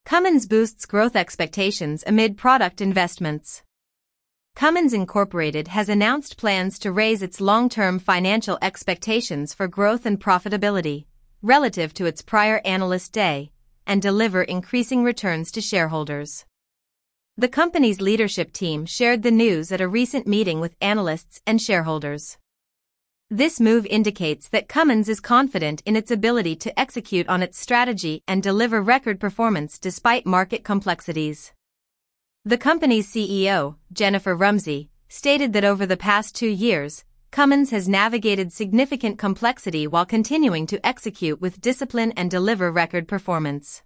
Cummins boosts growth expectations amid product investments. Cummins Incorporated has announced plans to raise its long-term financial expectations for growth and profitability, relative to its prior Analyst Day, and deliver increasing returns to shareholders. The company's leadership team shared the news at a recent meeting with analysts and shareholders. This move indicates that Cummins is confident in its ability to execute on its strategy and deliver record performance despite market complexities. The company's CEO, Jennifer Rumsey, stated that over the past 2 years, Cummins has navigated significant complexity while continuing to execute with discipline and deliver record performance.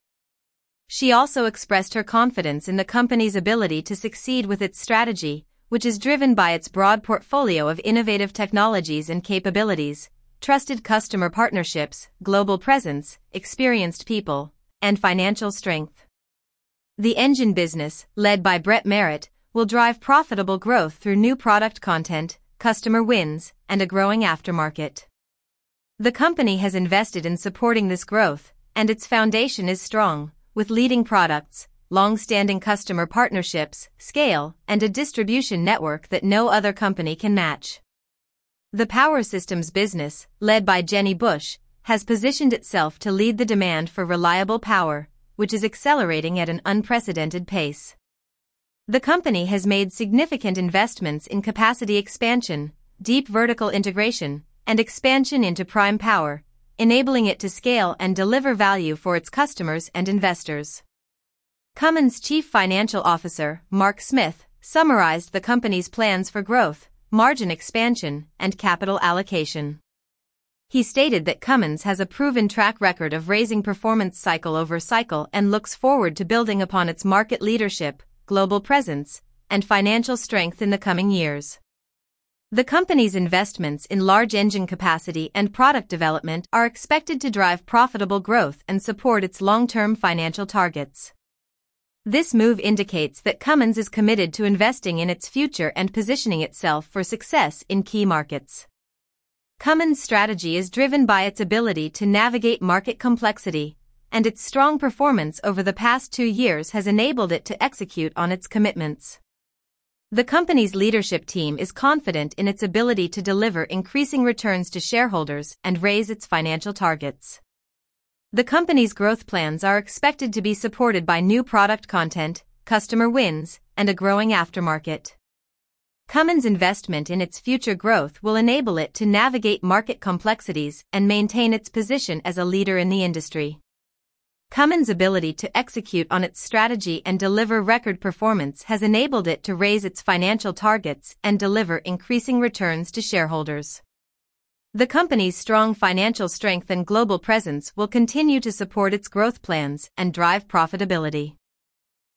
She also expressed her confidence in the company's ability to succeed with its strategy, which is driven by its broad portfolio of innovative technologies and capabilities, trusted customer partnerships, global presence, experienced people, and financial strength. The engine business, led by Brett Merritt, will drive profitable growth through new product content, customer wins, and a growing aftermarket. The company has invested in supporting this growth, and its foundation is strong, with leading products, long-standing customer partnerships, scale, and a distribution network that no other company can match. The Power Systems business, led by Jenny Bush, has positioned itself to lead the demand for reliable power, which is accelerating at an unprecedented pace. The company has made significant investments in capacity expansion, deep vertical integration, and expansion into prime power, enabling it to scale and deliver value for its customers and investors. Cummins' Chief Financial Officer, Mark Smith, summarized the company's plans for growth, margin expansion, and capital allocation. He stated that Cummins has a proven track record of raising performance cycle over cycle and looks forward to building upon its market leadership, global presence, and financial strength in the coming years. The company's investments in large engine capacity and product development are expected to drive profitable growth and support its long-term financial targets. This move indicates that Cummins is committed to investing in its future and positioning itself for success in key markets. Cummins' strategy is driven by its ability to navigate market complexity, and its strong performance over the past 2 years has enabled it to execute on its commitments. The company's leadership team is confident in its ability to deliver increasing returns to shareholders and raise its financial targets. The company's growth plans are expected to be supported by new product content, customer wins, and a growing aftermarket. Cummins' investment in its future growth will enable it to navigate market complexities and maintain its position as a leader in the industry. Cummins' ability to execute on its strategy and deliver record performance has enabled it to raise its financial targets and deliver increasing returns to shareholders. The company's strong financial strength and global presence will continue to support its growth plans and drive profitability.